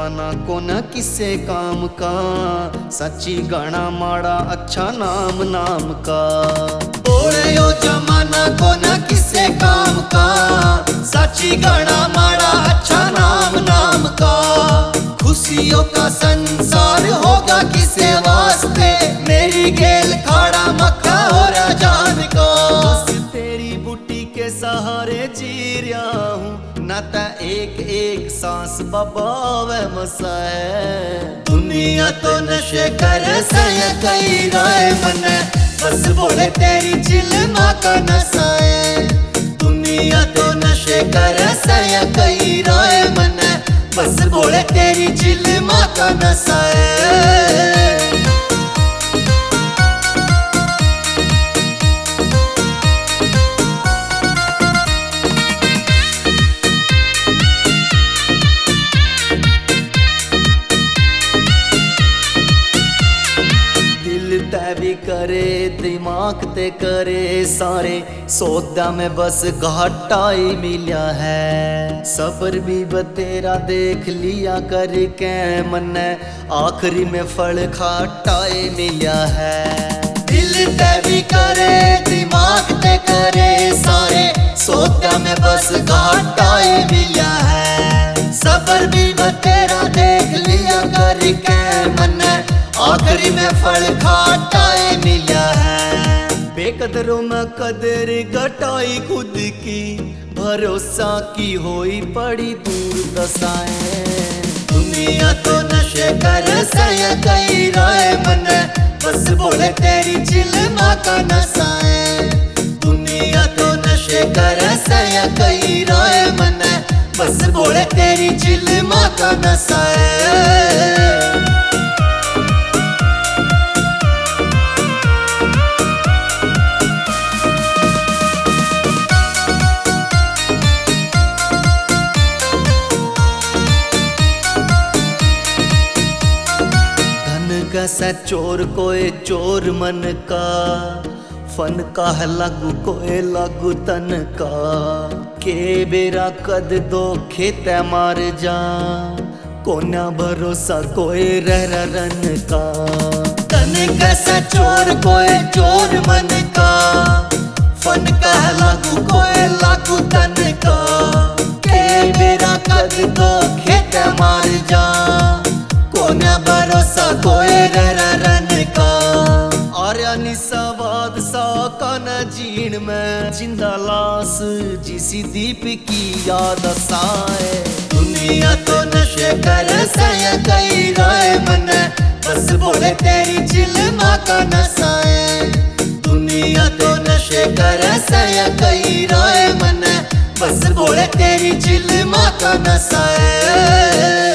जमाना को न किसे काम का, सच्ची गाना माड़ा अच्छा नाम नाम का। बोले यो जमाना को न किसे काम का, सच्ची गाना माड़ा अच्छा नाम नाम का। खुशियों का संसार होगा किसे वास्ते, मेरी गेल खाड़ा मक्खा हो जान का। बस तेरी बूटी के सहारे जी रहा हूँ, न ता एक एक सांस बबावे मसाए। दुनिया तो नशे कर सय कई राय मने, बस बोले तेरी चिल्मा का नसाए। दुनिया तो नशे कर सय कई राय मने, बस बोले तेरी चिल्मा का नसाए। भी करे दिमाग ते करे सारे, सौदा में बस घाटा ही मिला है। सबर भी बतेरा देख लिया करके मन्ने, आखिरी में फल खाटा ही मिला है। दिल ते भी करे दिमाग ते करे सारे, सौदा में बस घाटा ही मिला है। सबर भी बतेरा देख लिया करके मन्ने, आखिरी में फल खाटा मिला है। बेकदरों में कदर घटाई खुद की, भरोसा की होई पड़ी दूर दशाएं। दुनिया तो नशे कर सय कई राय मने, बस बोले तेरी चिल्मा का नसाए। दुनिया तो नशे कर सय कई राय मने, बस बोले तेरी चिल्मा का नसाए। कैसा चोर कोई चोर मन का, फन का है लागू कोई लागू तन का। के बेरा कद दो खेत मार जा, कोना भरोसा कोई रह रन का। तन कैसा चोर कोई चोर मन का, फन का है लागू कोई लागू तन का। के बेरा कद दो खेत मार जा, कोना भरोसा कोई रन का। आर्या निसावाद सा काना जीण में, जिंदा लाश जिसी दीप की याद साए। दुनिया तो नशे कर सय कई राय मने, बस बोले तेरी चिल्मा का नसाए। दुनिया तो नशे कर सय कई राय मने, बस बोले तेरी चिल्मा का नसाए।